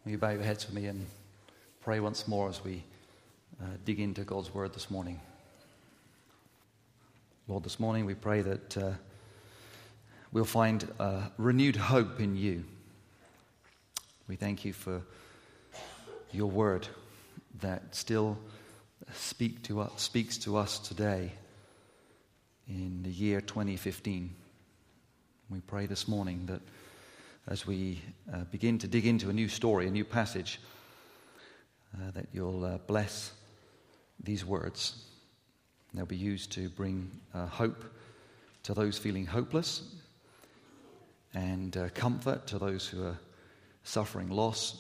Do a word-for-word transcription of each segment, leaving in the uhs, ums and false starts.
Will you bow your heads with me and pray once more as we uh, dig into God's word this morning? Lord, this morning we pray that uh, we'll find uh, renewed hope in you. We thank you for your word that still speak to us, speaks to us today in the year twenty fifteen. We pray this morning that as we uh, begin to dig into a new story, a new passage, uh, that you'll uh, bless these words. They'll be used to bring uh, hope to those feeling hopeless and uh, comfort to those who are suffering loss,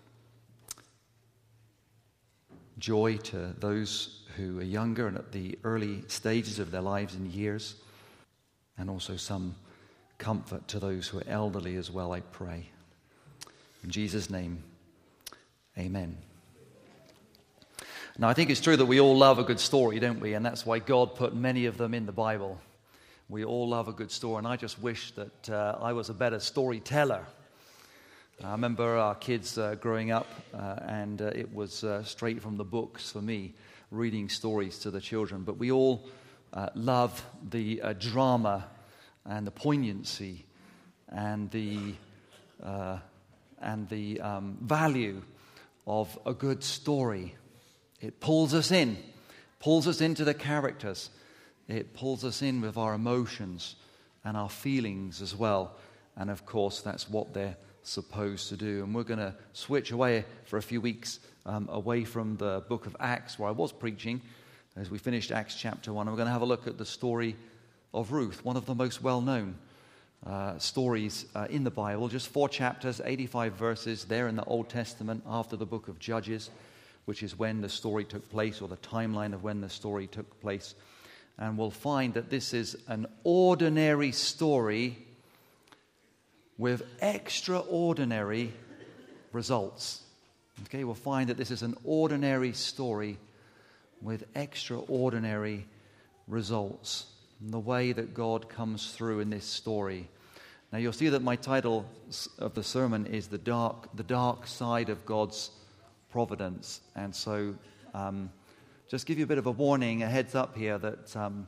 joy to those who are younger and at the early stages of their lives and years, and also some comfort to those who are elderly as well, I pray. In Jesus' name, amen. Now, I think it's true that we all love a good story, don't we? And that's why God put many of them in the Bible. We all love a good story, and I just wish that uh, I was a better storyteller. I remember our kids uh, growing up, uh, and uh, it was uh, straight from the books for me, reading stories to the children. But we all uh, love the uh, drama and the poignancy and the uh, and the um, value of a good story. It pulls us in, pulls us into the characters. It pulls us in with our emotions and our feelings as well. And of course, that's what they're supposed to do. And we're going to switch away for a few weeks um, away from the book of Acts, where I was preaching, as we finished Acts chapter one. And we're going to have a look at the story of Ruth, one of the most well-known uh, stories uh, in the Bible. Just four chapters, eighty-five verses there in the Old Testament after the book of Judges, which is when the story took place, or the timeline of when the story took place. And we'll find that this is an ordinary story with extraordinary results. Okay, we'll find that this is an ordinary story with extraordinary results. And the way that God comes through in this story. Now you'll see that my title of the sermon is the dark, the dark side of God's providence. And so, um, just give you a bit of a warning, a heads up here that um,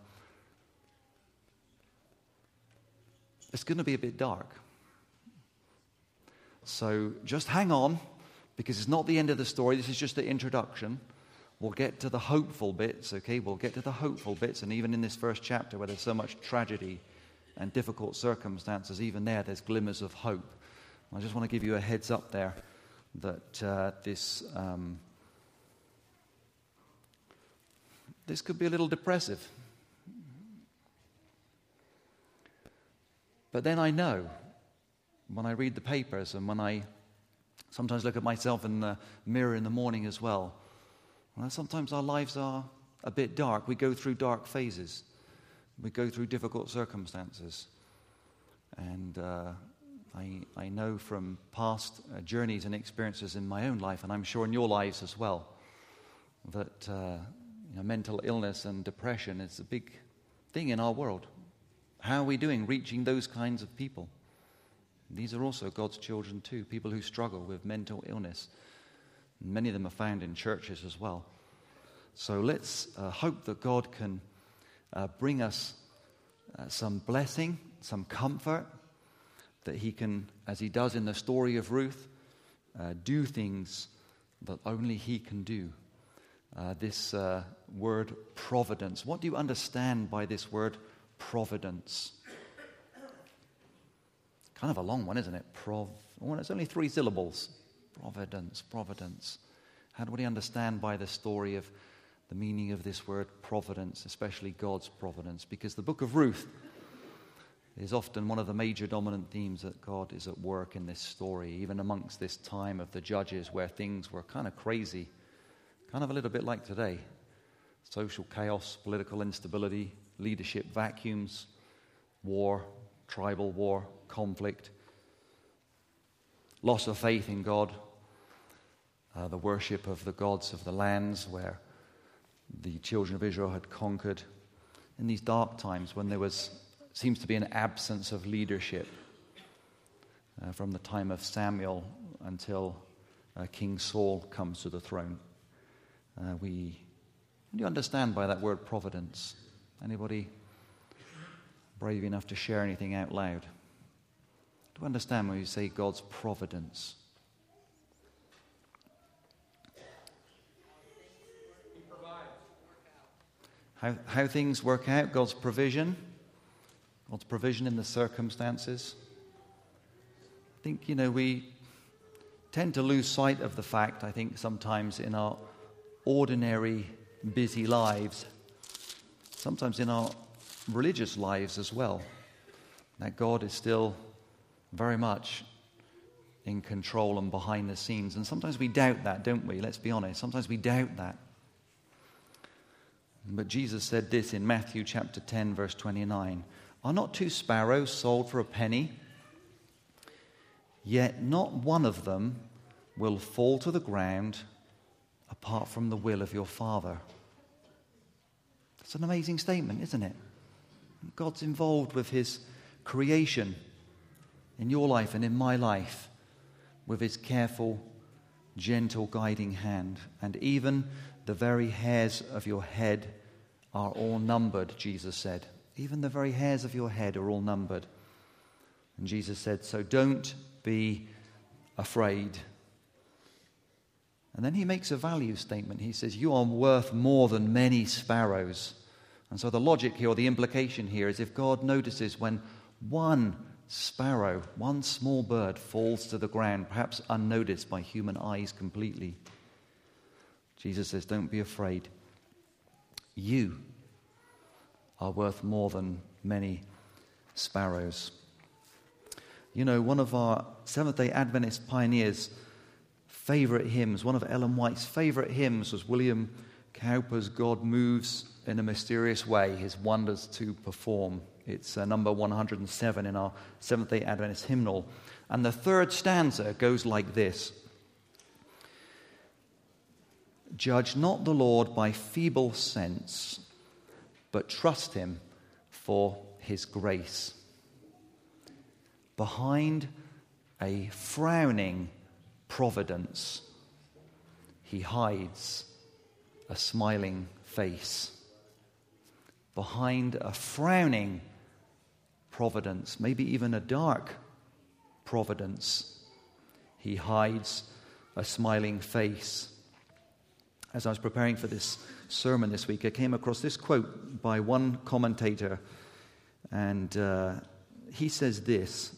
it's going to be a bit dark. So just hang on, because it's not the end of the story. This is just the introduction. We'll get to the hopeful bits, okay? We'll get to the hopeful bits, and even in this first chapter where there's so much tragedy and difficult circumstances, even there, there's glimmers of hope. I just want to give you a heads up there that uh, this um, this could be a little depressive. But then I know, when I read the papers and when I sometimes look at myself in the mirror in the morning as well, well, sometimes our lives are a bit dark. We go through dark phases. We go through difficult circumstances. And uh, I, I know from past uh, journeys and experiences in my own life, and I'm sure in your lives as well, that uh, you know, mental illness and depression is a big thing in our world. How are we doing reaching those kinds of people? These are also God's children too, people who struggle with mental illness. Many of them are found in churches as well. So let's uh, hope that God can uh, bring us uh, some blessing, some comfort, that he can, as he does in the story of Ruth, uh, do things that only he can do. Uh, this uh, word providence. What do you understand by this word providence? Kind of a long one, isn't it? Prov. Well, it's only three syllables. Providence, providence. How do we understand by the story of the meaning of this word providence, especially God's providence? Because the book of Ruth is often one of the major dominant themes that God is at work in this story, even amongst this time of the Judges where things were kind of crazy, kind of a little bit like today. Social chaos, political instability, leadership vacuums, war, tribal war, conflict, loss of faith in God, uh, the worship of the gods of the lands where the children of Israel had conquered. In these dark times when there was seems to be an absence of leadership uh, from the time of Samuel until uh, King Saul comes to the throne. Uh, we, what do you understand by that word providence? Anybody brave enough to share anything out loud? Do you understand when you say God's providence? He provides. How, how things work out, God's provision, God's provision in the circumstances. I think, you know, we tend to lose sight of the fact, I think, sometimes in our ordinary, busy lives, sometimes in our religious lives as well, that God is still very much in control and behind the scenes. And sometimes we doubt that, don't we? Let's be honest. Sometimes we doubt that. But Jesus said this in Matthew chapter ten, verse twenty-nine. Are not two sparrows sold for a penny? Yet not one of them will fall to the ground apart from the will of your Father. That's an amazing statement, isn't it? God's involved with his creation in your life and in my life with his careful, gentle, guiding hand. And even the very hairs of your head are all numbered, Jesus said. Even the very hairs of your head are all numbered. And Jesus said, so don't be afraid. And then he makes a value statement. He says, you are worth more than many sparrows. And so the logic here, or the implication here, is if God notices when one sparrow, one small bird, falls to the ground, perhaps unnoticed by human eyes completely, Jesus says, don't be afraid. You are worth more than many sparrows. You know, one of our Seventh-day Adventist pioneers' favorite hymns, one of Ellen White's favorite hymns was William Cowper's God Moves in a Mysterious Way, His Wonders to Perform. It's uh, number one hundred seven in our Seventh-day Adventist hymnal. And the third stanza goes like this. Judge not the Lord by feeble sense, but trust him for his grace. Behind a frowning providence, he hides a smiling face. Behind a frowning providence, maybe even a dark providence, he hides a smiling face. As I was preparing for this sermon this week, I came across this quote by one commentator, and uh, he says this: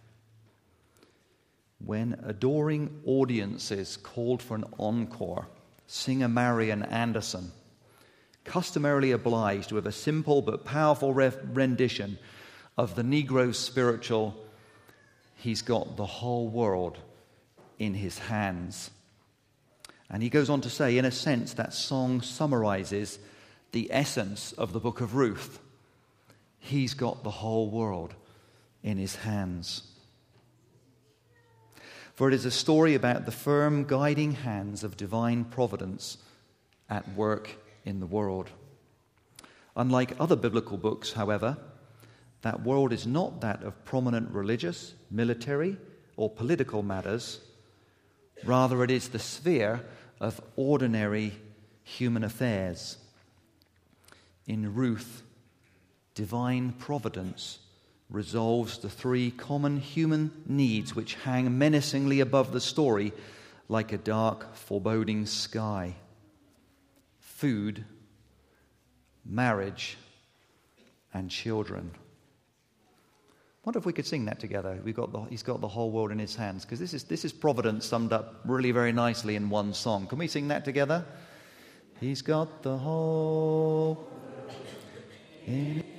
when adoring audiences called for an encore, singer Marian Anderson, customarily obliged with a simple but powerful re- rendition of the Negro's spiritual, he's got the whole world in his hands. And he goes on to say, in a sense, that song summarizes the essence of the book of Ruth. He's got the whole world in his hands. For it is a story about the firm guiding hands of divine providence at work in the world. Unlike other biblical books, however, that world is not that of prominent religious, military, or political matters. Rather, it is the sphere of ordinary human affairs. In Ruth, divine providence resolves the three common human needs which hang menacingly above the story like a dark, foreboding sky: food, marriage, and children. What if we could sing that together? We've got the, he's got the whole world in his hands. Because this is, this is providence summed up really very nicely in one song. Can we sing that together? He's got the whole in his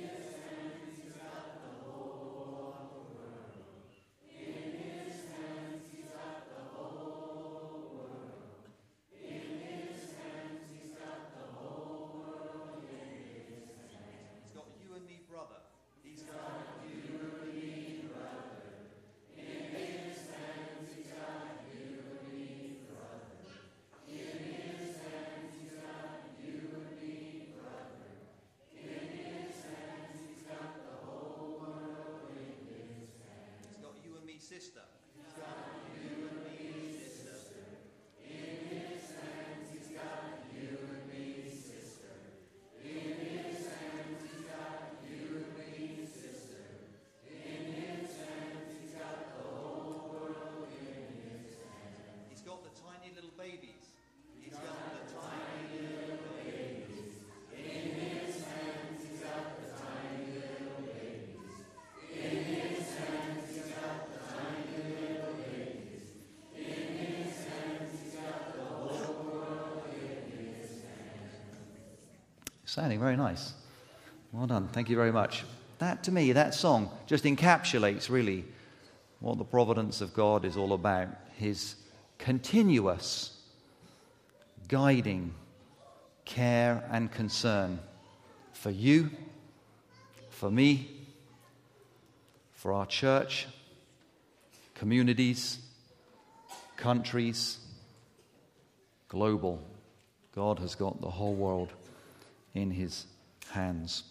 Sounding very nice. Well done. Thank you very much. That, to me, that song just encapsulates really what the providence of God is all about. His continuous guiding care and concern for you, for me, for our church, communities, countries, global. God has got the whole world in his hands.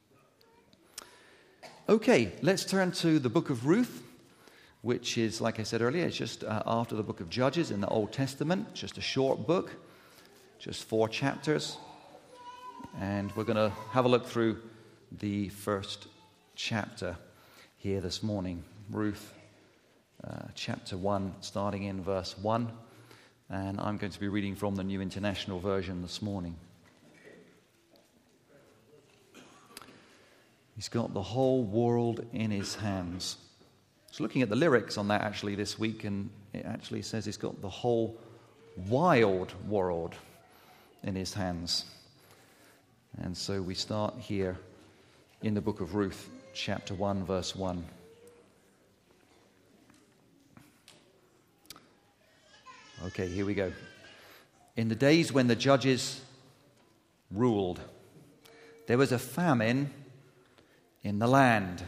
Okay, let's turn to the book of Ruth, which is, like I said earlier, it's just uh, after the book of Judges in the Old Testament, just a short book, just four chapters. And we're going to have a look through the first chapter here this morning. Ruth, uh, chapter one, starting in verse one. And I'm going to be reading from the New International Version this morning. He's got the whole world in his hands. I was looking at the lyrics on that actually this week, and it actually says he's got the whole wild world in his hands. And so we start here in the book of Ruth, chapter one, verse one. Okay, here we go. In the days when the judges ruled, there was a famine in the land.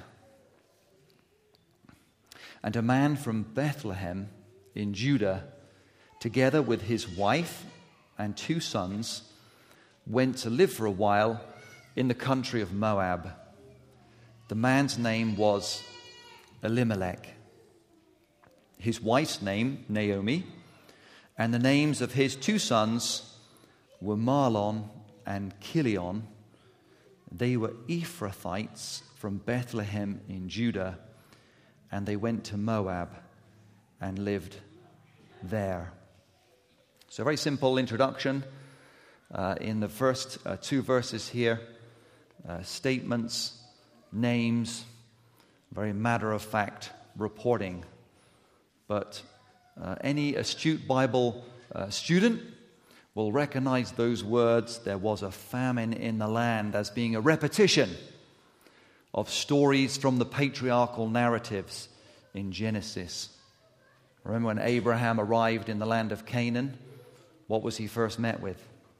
And a man from Bethlehem in Judah, together with his wife and two sons, went to live for a while in the country of Moab. The man's name was Elimelech. His wife's name, Naomi, and the names of his two sons were Mahlon and Chilion. They were Ephrathites from Bethlehem in Judah, and they went to Moab and lived there. So a very simple introduction. Uh, in the first uh, two verses here, uh, statements, names, very matter-of-fact reporting. But uh, any astute Bible uh, student will recognize those words, there was a famine in the land, as being a repetition of stories from the patriarchal narratives in Genesis. Remember when Abraham arrived in the land of Canaan, what was he first met with?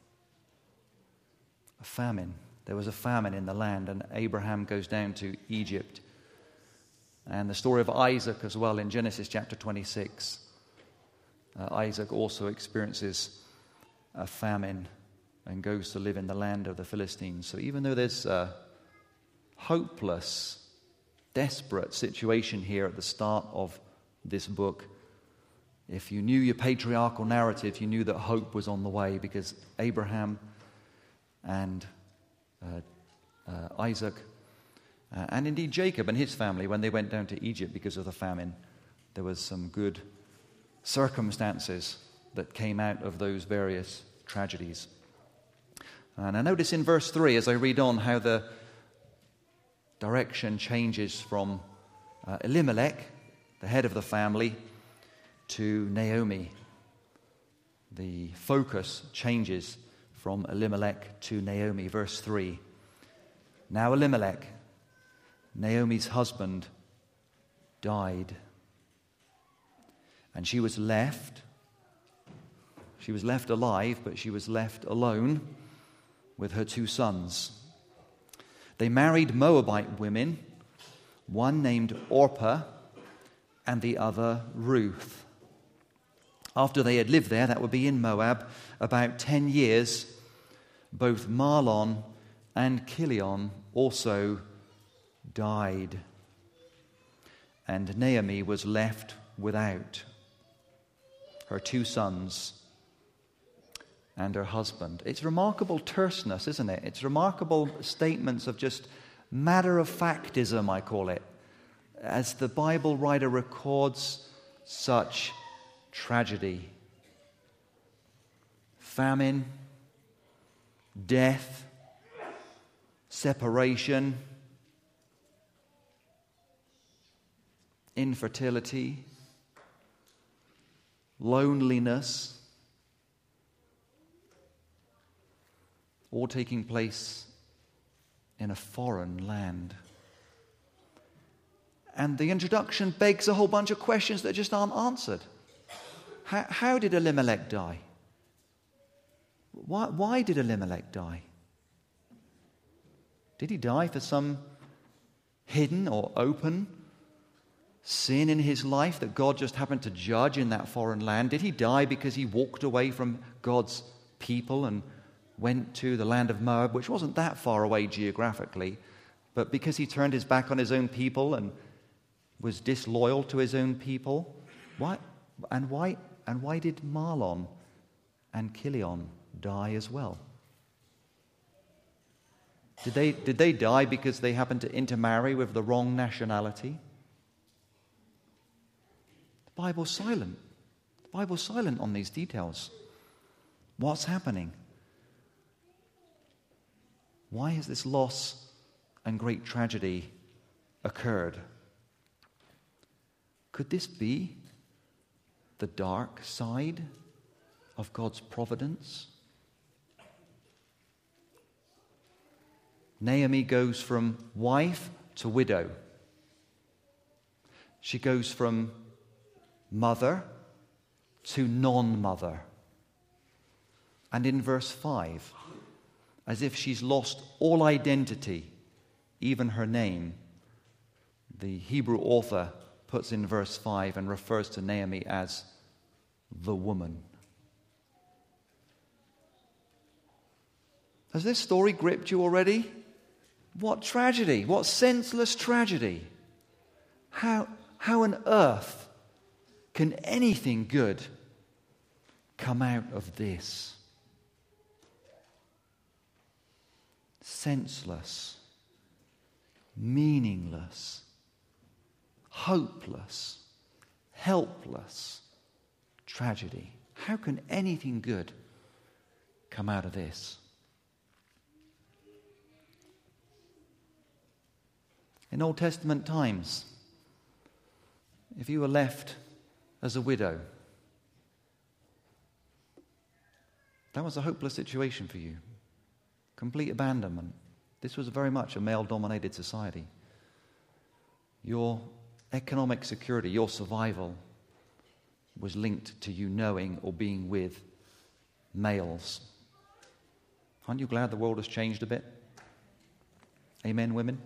A famine. There was a famine in the land, and Abraham goes down to Egypt. And the story of Isaac as well in Genesis chapter twenty-six. Uh, Isaac also experiences a famine and goes to live in the land of the Philistines. So even though there's a hopeless, desperate situation here at the start of this book, if you knew your patriarchal narrative, you knew that hope was on the way, because Abraham and uh, uh, Isaac, uh, and indeed Jacob and his family, when they went down to Egypt because of the famine, there was some good circumstances that came out of those various tragedies. And I notice in verse three, as I read on, how the direction changes from uh, Elimelech, the head of the family, to Naomi. The focus changes from Elimelech to Naomi. Verse three. Now Elimelech, Naomi's husband, died, and she was left She was left alive, but she was left alone with her two sons. They married Moabite women, one named Orpah and the other Ruth. After they had lived there, that would be in Moab, about ten years, both Mahlon and Chilion also died, and Naomi was left without her two sons and her husband. It's remarkable terseness, isn't it? It's remarkable statements of just matter-of-factism, I call it, as the Bible writer records such tragedy. Famine, death, separation, infertility, loneliness, all taking place in a foreign land. And the introduction begs a whole bunch of questions that just aren't answered. How, how did Elimelech die? Why, why did Elimelech die? Did he die for some hidden or open sin in his life that God just happened to judge in that foreign land? Did he die because he walked away from God's people and went to the land of Moab, which wasn't that far away geographically, but because he turned his back on his own people and was disloyal to his own people? Why? And why? And why did Mahlon and Chilion die as well? Did they, did they die because they happened to intermarry with the wrong nationality? The Bible's silent. The Bible's silent on these details. What's happening? Why has this loss and great tragedy occurred? Could this be the dark side of God's providence? Naomi goes from wife to widow. She goes from mother to non-mother. And in verse five, as if she's lost all identity, even her name, the Hebrew author puts in verse five and refers to Naomi as the woman. Has this story gripped you already? What tragedy, what senseless tragedy. How, how on earth can anything good come out of this? Senseless, meaningless, hopeless, helpless tragedy. How can anything good come out of this? In Old Testament times, if you were left as a widow, that was a hopeless situation for you. Complete abandonment. This was very much a male-dominated society. Your economic security, your survival, was linked to you knowing or being with males. Aren't you glad the world has changed a bit? Amen, women?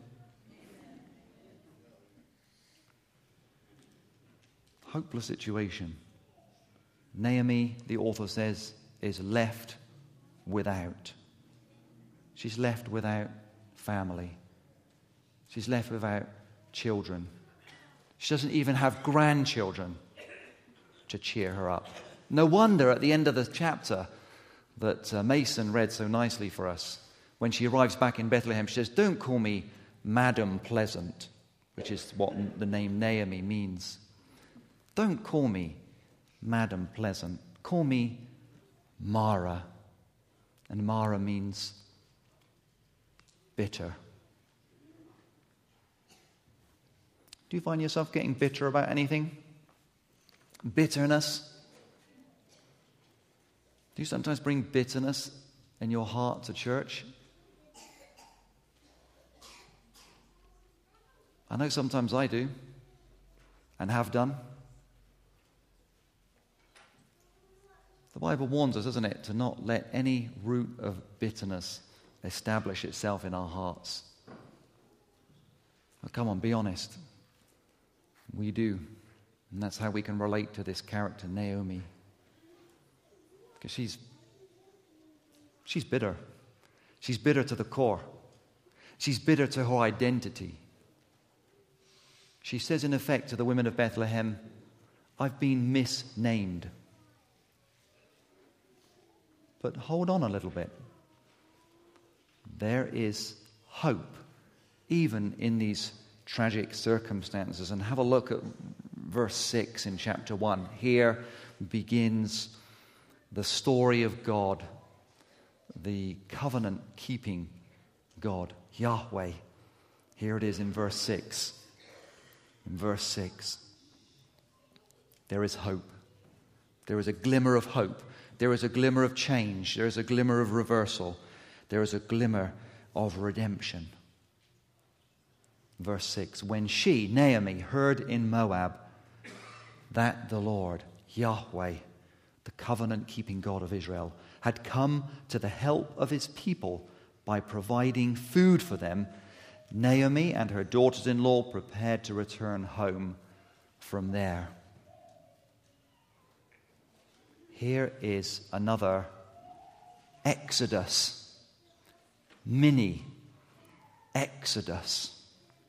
Hopeless situation. Naomi, the author says, is left without. She's left without family. She's left without children. She doesn't even have grandchildren to cheer her up. No wonder at the end of the chapter that uh, Mason read so nicely for us, when she arrives back in Bethlehem, she says, "Don't call me Madam Pleasant," which is what the name Naomi means. Don't call me Madam Pleasant. Call me Mara. And Mara means bitter. Do you find yourself getting bitter about anything? Bitterness? Do you sometimes bring bitterness in your heart to church? I know sometimes I do, and have done. The Bible warns us, doesn't it, to not let any root of bitterness establish itself in our hearts. Well, come on, be honest. We do. And that's how we can relate to this character, Naomi. Because she's, she's bitter. She's bitter to the core. She's bitter to her identity. She says, in effect, to the women of Bethlehem, I've been misnamed. But hold on a little bit. There is hope, even in these tragic circumstances. And have a look at verse six in chapter one. Here begins the story of God, the covenant-keeping God, Yahweh. Here it is in verse six. In verse six, there is hope. There is a glimmer of hope. There is a glimmer of change. There is a glimmer of reversal. there is a glimmer of redemption. Verse six, when she, Naomi, heard in Moab that the Lord, Yahweh, the covenant-keeping God of Israel, had come to the help of his people by providing food for them, Naomi and her daughters-in-law prepared to return home from there. Here is another Exodus, mini Exodus.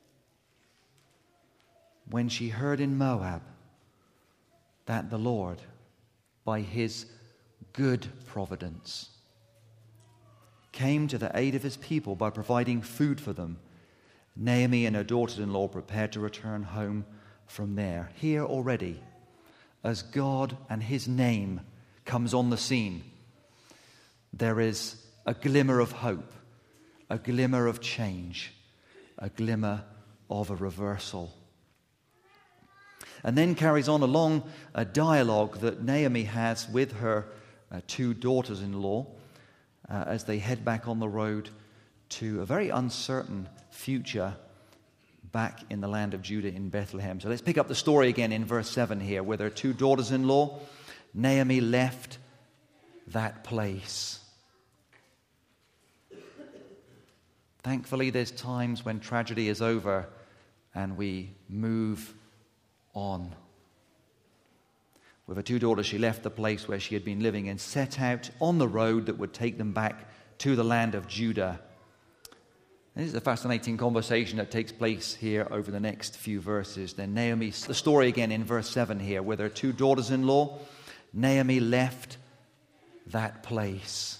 When she heard in Moab that the Lord, by his good providence, came to the aid of his people by providing food for them, Naomi and her daughters-in-law prepared to return home from there. Here already, as God and his name comes on the scene, there is a glimmer of hope, a glimmer of change, a glimmer of a reversal. And then carries on along a dialogue that Naomi has with her uh, two daughters-in-law uh, as they head back on the road to a very uncertain future back in the land of Judah in Bethlehem. So let's pick up the story again in verse seven here. With her two daughters-in-law, Naomi left that place. Thankfully, there's times when tragedy is over and we move on. With her two daughters, she left the place where she had been living and set out on the road that would take them back to the land of Judah. And this is a fascinating conversation that takes place here over the next few verses. Then Naomi, the story again in verse seven here, with her two daughters-in-law, Naomi left that place.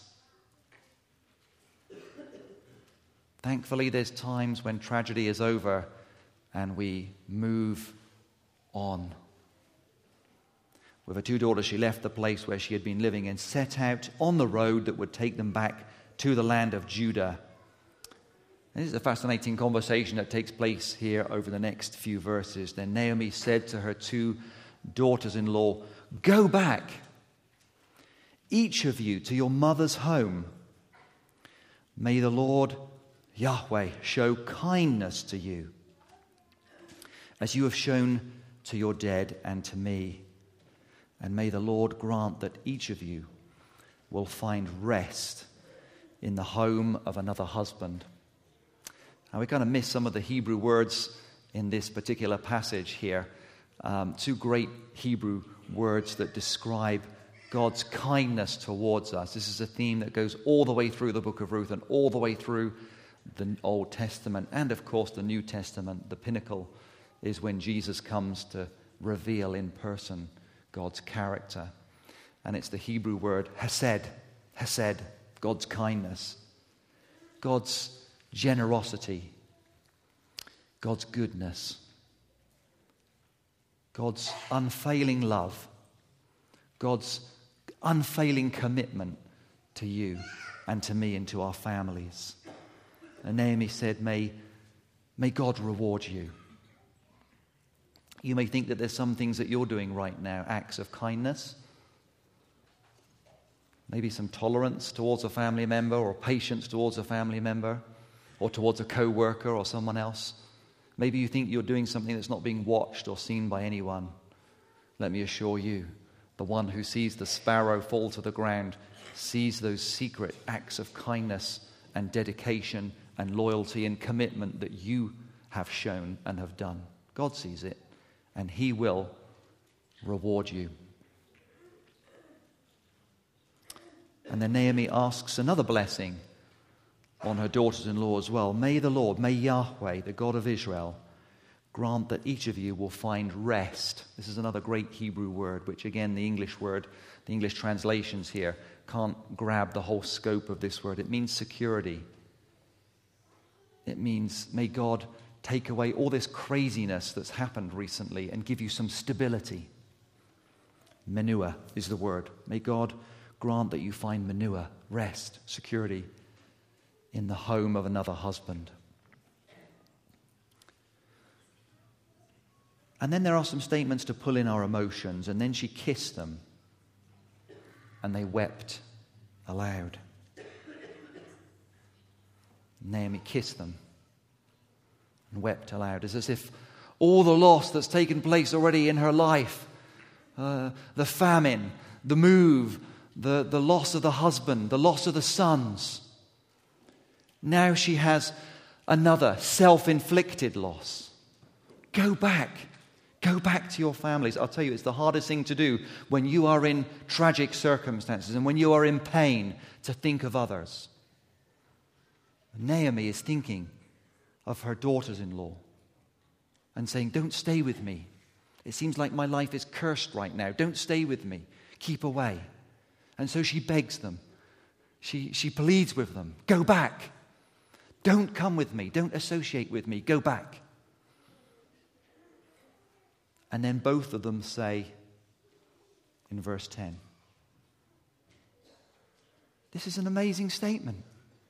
Thankfully, there's times when tragedy is over and we move on. With her two daughters, she left the place where she had been living and set out on the road that would take them back to the land of Judah. And this is a fascinating conversation that takes place here over the next few verses. Then Naomi said to her two daughters-in-law, "Go back, each of you, to your mother's home. May the Lord Yahweh show kindness to you, as you have shown to your dead and to me. And may the Lord grant that each of you will find rest in the home of another husband." Now, we kind of miss some of the Hebrew words in this particular passage here. Um, two great Hebrew words that describe God's kindness towards us. This is a theme that goes all the way through the book of Ruth and all the way through the Old Testament and, of course, the New Testament. The pinnacle is when Jesus comes to reveal in person God's character. And it's the Hebrew word hesed, hesed, God's kindness, God's generosity, God's goodness, God's unfailing love, God's unfailing commitment to you and to me and to our families. And Naomi said, may, may God reward you. You may think that there's some things that you're doing right now, acts of kindness, maybe some tolerance towards a family member or patience towards a family member or towards a co-worker or someone else. Maybe you think you're doing something that's not being watched or seen by anyone. Let me assure you, the one who sees the sparrow fall to the ground sees those secret acts of kindness and dedication and loyalty and commitment that you have shown and have done. God sees it, and he will reward you. And then Naomi asks another blessing on her daughters-in-law as well. May the Lord, may Yahweh, the God of Israel, grant that each of you will find rest. This is another great Hebrew word, which again the English word, the English translations here can't grab the whole scope of this word. It means security. It means may God take away all this craziness that's happened recently and give you some stability. Menua is the word. May God grant that you find menua, rest, security in the home of another husband. And then there are some statements to pull in our emotions. And then she kissed them, and they wept aloud. Naomi kissed them and wept aloud. It's as if all the loss that's taken place already in her life, uh, the famine, the move, the, the loss of the husband, the loss of the sons, now she has another self-inflicted loss. Go back. Go back to your families. I'll tell you, it's the hardest thing to do when you are in tragic circumstances and when you are in pain, to think of others. Naomi is thinking of her daughters-in-law and saying, don't stay with me. It seems like my life is cursed right now. Don't stay with me. Keep away. And so she begs them. She, she pleads with them. Go back. Don't come with me. Don't associate with me. Go back. And then both of them say in verse ten, this is an amazing statement.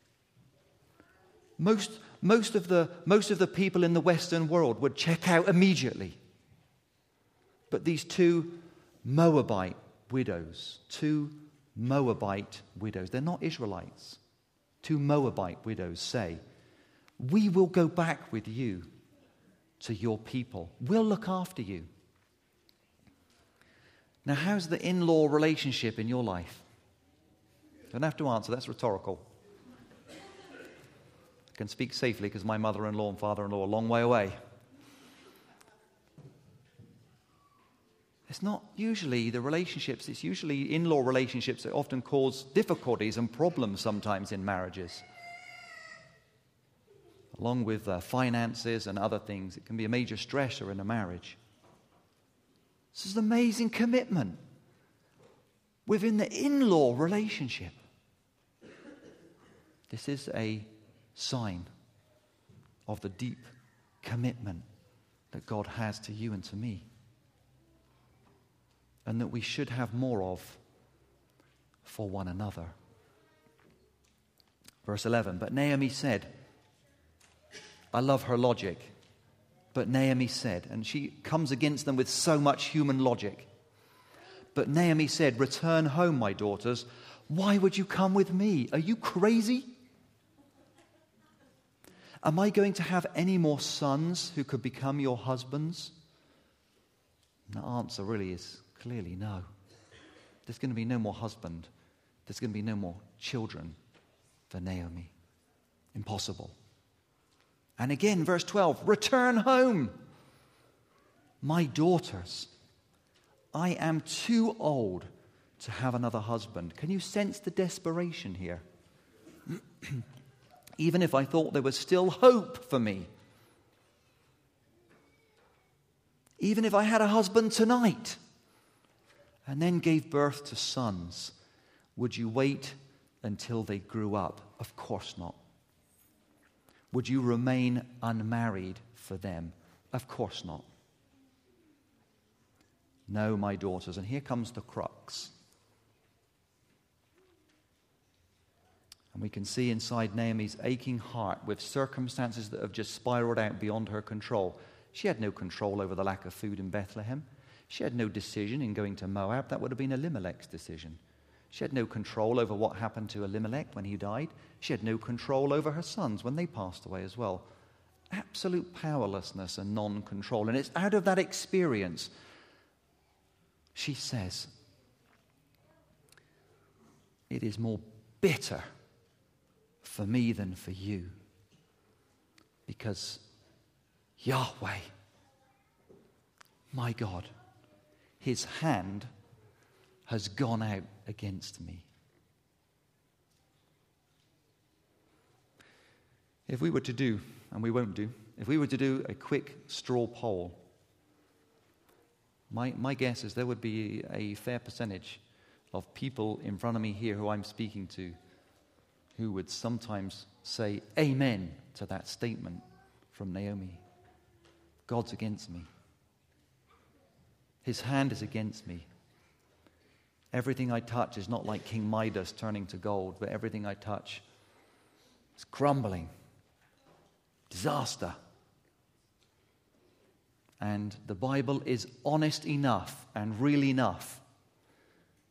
Most, most, of the, most of the people in the Western world would check out immediately. But these two Moabite widows, two Moabite widows, they're not Israelites. Two Moabite widows say, we will go back with you to your people. We'll look after you. Now, how's the in-law relationship in your life? Don't have to answer, that's rhetorical. I can speak safely because my mother-in-law and father-in-law are a long way away. It's not usually the relationships, it's usually in-law relationships that often cause difficulties and problems sometimes in marriages. Along with uh, finances and other things, it can be a major stressor in a marriage. This is an amazing commitment within the in-law relationship. This is a sign of the deep commitment that God has to you and to me, and that we should have more of for one another. Verse eleven, but Naomi said, I love her logic. But Naomi said, and she comes against them with so much human logic. But Naomi said, return home, my daughters. Why would you come with me? Are you crazy? Am I going to have any more sons who could become your husbands? And the answer really is clearly no. There's going to be no more husband. There's going to be no more children for Naomi. Impossible. And again, verse twelve, return home. My daughters, I am too old to have another husband. Can you sense the desperation here? Even if I thought there was still hope for me. Even if I had a husband tonight and then gave birth to sons, would you wait until they grew up? Of course not. Would you remain unmarried for them? Of course not. No, my daughters. And here comes the crux. And we can see inside Naomi's aching heart with circumstances that have just spiraled out beyond her control. She had no control over the lack of food in Bethlehem. She had no decision in going to Moab. That would have been Elimelech's decision. She had no control over what happened to Elimelech when he died. She had no control over her sons when they passed away as well. Absolute powerlessness and non-control. And it's out of that experience, she says, it is more bitter for me than for you, because Yahweh, my God, his hand has gone out against me. If we were to do, and we won't do, if we were to do a quick straw poll, my, my guess is there would be a fair percentage of people in front of me here who I'm speaking to who would sometimes say amen to that statement from Naomi. God's against me. His hand is against me. Everything I touch is not like King Midas turning to gold, but everything I touch is crumbling. Disaster. And the Bible is honest enough and real enough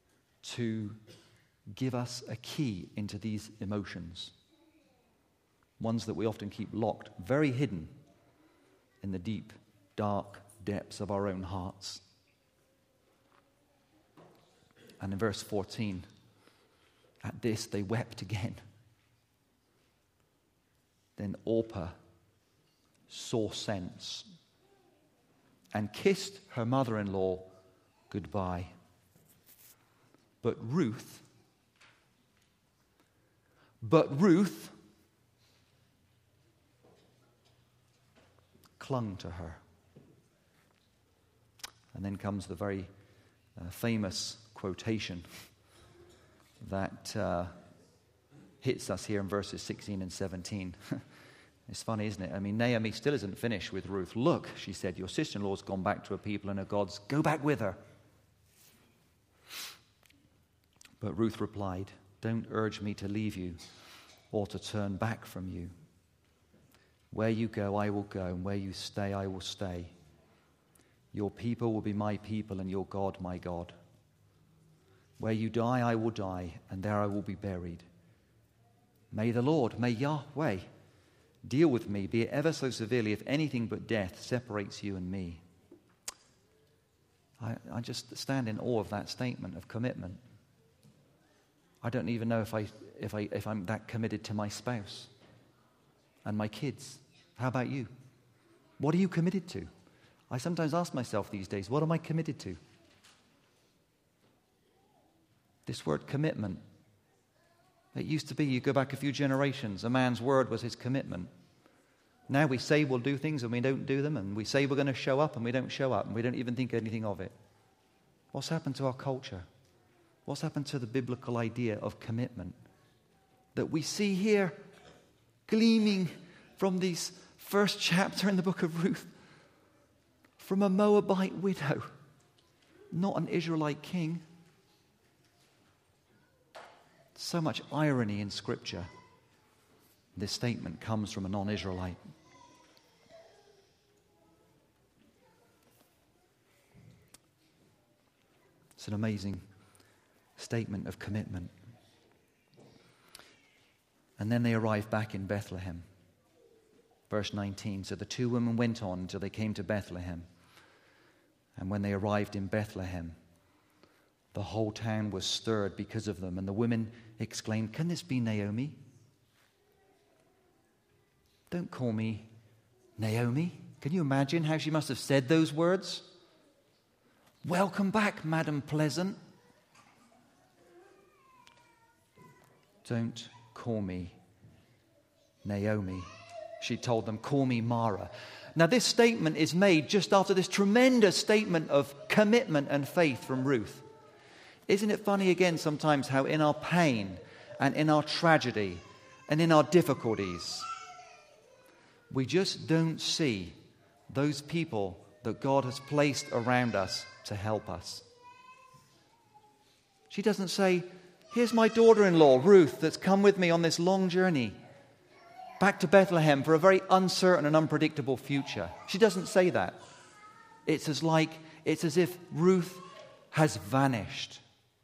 to give us a key into these emotions. ones that we often keep locked, very hidden in the deep, dark depths of our own hearts. And in verse fourteen, at this they wept again. Then Orpah saw sense and kissed her mother-in-law goodbye. But Ruth, but Ruth clung to her. And then comes the very uh, famous quotation that uh, hits us here in verses sixteen and seventeen. It's funny, isn't it? I mean, Naomi still isn't finished with Ruth. Look, she said, your sister-in-law's gone back to her people and her gods. Go back with her. But Ruth replied, don't urge me to leave you or to turn back from you. Where you go, I will go, and where you stay, I will stay. Your people will be my people, and your God, my God. Where you die, I will die, and there I will be buried. May the Lord, may Yahweh, deal with me, be it ever so severely, if anything but death separates you and me. I, I just stand in awe of that statement of commitment. I don't even know if, I, if, I, if I'm that committed to my spouse and my kids. How about you? What are you committed to? I sometimes ask myself these days, what am I committed to? This word commitment. It used to be, you go back a few generations, a man's word was his commitment. Now we say we'll do things and we don't do them, and we say we're going to show up and we don't show up, and we don't even think anything of it. What's happened to our culture? What's happened to the biblical idea of commitment that we see here gleaming from this first chapter in the book of Ruth, from a Moabite widow, not an Israelite king? So much irony in Scripture. This statement comes from a non-Israelite. It's an amazing statement of commitment. And then they arrived back in Bethlehem. Verse nineteen, so the two women went on until they came to Bethlehem. And when they arrived in Bethlehem, the whole town was stirred because of them, and the women exclaimed, can this be Naomi? Don't call me Naomi. Can you imagine how she must have said those words? Welcome back, Madam Pleasant. Don't call me Naomi, she told them. Call me Mara. Now, this statement is made just after this tremendous statement of commitment and faith from Ruth. Isn't it funny again sometimes how in our pain and in our tragedy and in our difficulties, we just don't see those people that God has placed around us to help us. She doesn't say, here's my daughter-in-law, Ruth, that's come with me on this long journey back to Bethlehem for a very uncertain and unpredictable future. She doesn't say that. It's as like, it's as if Ruth has vanished.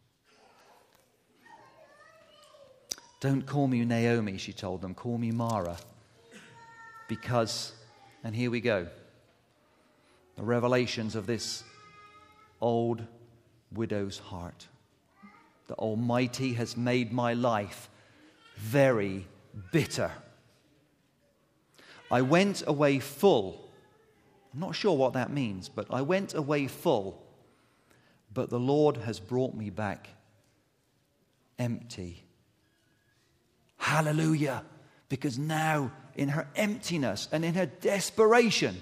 Don't call me Naomi, she told them. Call me Mara. Because, and here we go, the revelations of this old widow's heart. The Almighty has made my life very bitter. I went away full. I'm not sure what that means, but I went away full. But the Lord has brought me back empty. Hallelujah. Because now, in her emptiness and in her desperation,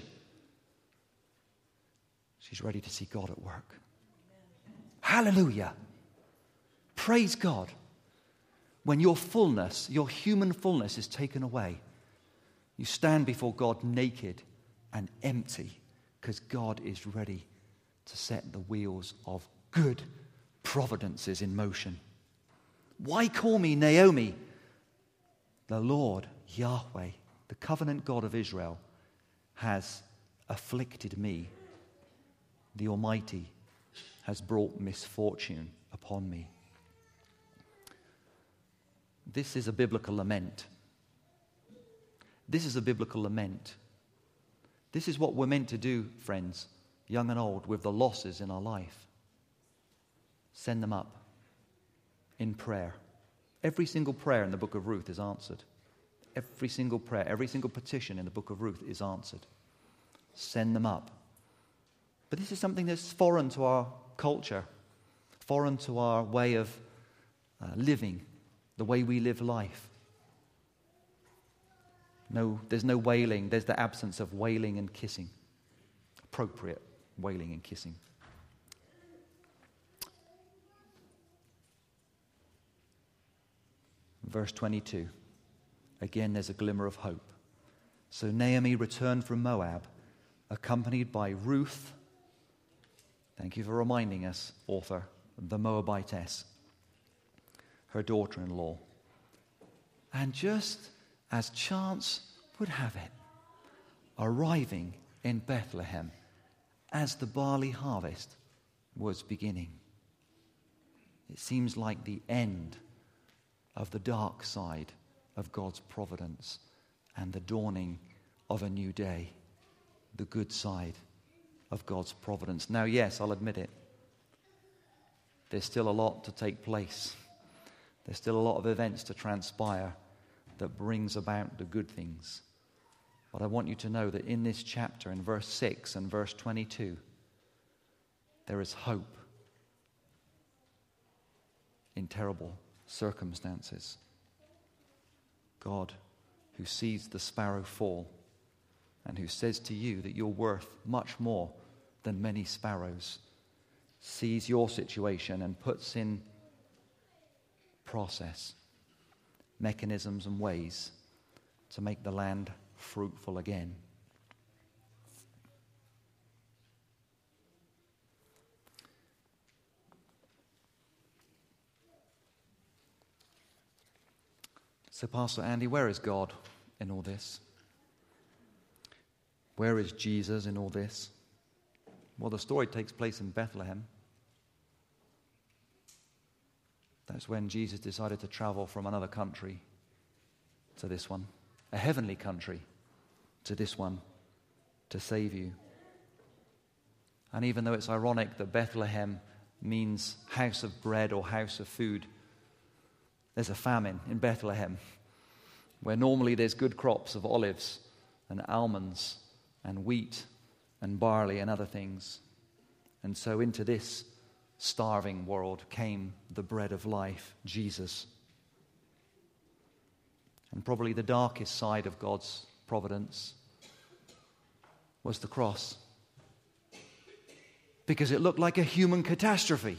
she's ready to see God at work. Hallelujah. Praise God. When your fullness, your human fullness is taken away, you stand before God naked and empty because God is ready to set the wheels of good providences in motion. Why call me Naomi? The Lord, Yahweh, the covenant God of Israel, has afflicted me. The Almighty has brought misfortune upon me. This is a biblical lament. This is a biblical lament. This is what we're meant to do, friends, young and old, with the losses in our life. Send them up in prayer. Every single prayer in the book of Ruth is answered. Every single prayer, every single petition in the book of Ruth is answered. Send them up. But this is something that's foreign to our culture, foreign to our way of uh, living, the way we live life. No, there's no wailing. There's the absence of wailing and kissing. Appropriate wailing and kissing. Verse twenty-two. Again, there's a glimmer of hope. So Naomi returned from Moab, accompanied by Ruth. Thank you for reminding us, author, the Moabitess, her daughter-in-law. And just as chance would have it, arriving in Bethlehem as the barley harvest was beginning. It seems like the end of the dark side of God's providence and the dawning of a new day, the good side of God's providence. Now, yes, I'll admit it. There's still a lot to take place. There's still a lot of events to transpire that brings about the good things. But I want you to know that in this chapter, in verse six and verse twenty-two, there is hope in terrible circumstances. God, who sees the sparrow fall and who says to you that you're worth much more than many sparrows, sees your situation and puts in process, mechanisms and ways to make the land fruitful again. So, Pastor Andy, where is God in all this? Where is Jesus in all this? Well, the story takes place in Bethlehem. That's when Jesus decided to travel from another country to this one, a heavenly country to this one, to save you. And even though it's ironic that Bethlehem means house of bread or house of food, there's a famine in Bethlehem where normally there's good crops of olives and almonds and wheat and barley and other things. And so into this starving world came the bread of life, Jesus. And probably the darkest side of God's providence was the cross, because it looked like a human catastrophe.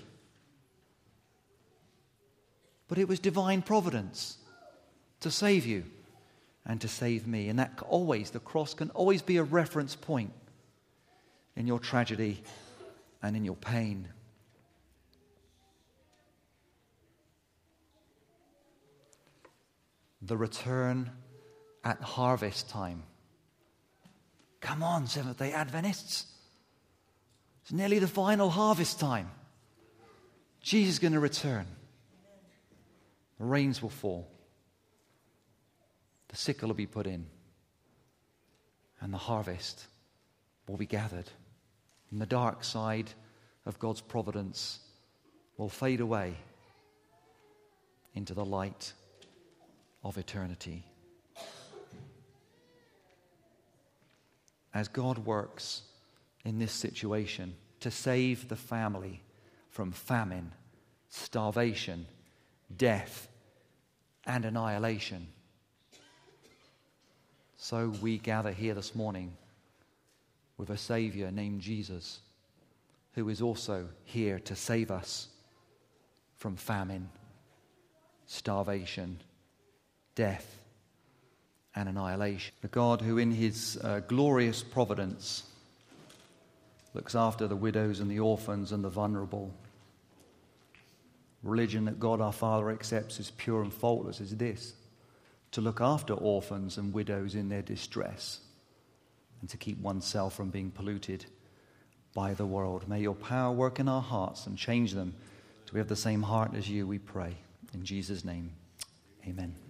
But it was divine providence to save you and to save me. And that always, the cross can always be a reference point in your tragedy and in your pain. The return at harvest time. Come on, Seventh-day Adventists. It's nearly the final harvest time. Jesus is going to return. The rains will fall. The sickle will be put in. And the harvest will be gathered. And the dark side of God's providence will fade away into the light of eternity. As God works in this situation to save the family from famine, starvation, death, and annihilation, so we gather here this morning with a Savior named Jesus, who is also here to save us from famine, starvation, death, and annihilation. The God who in his uh, glorious providence looks after the widows and the orphans and the vulnerable. Religion that God our Father accepts as pure and faultless is this: to look after orphans and widows in their distress and to keep oneself from being polluted by the world. May your power work in our hearts and change them to have the same heart as you, we pray. In Jesus' name, amen.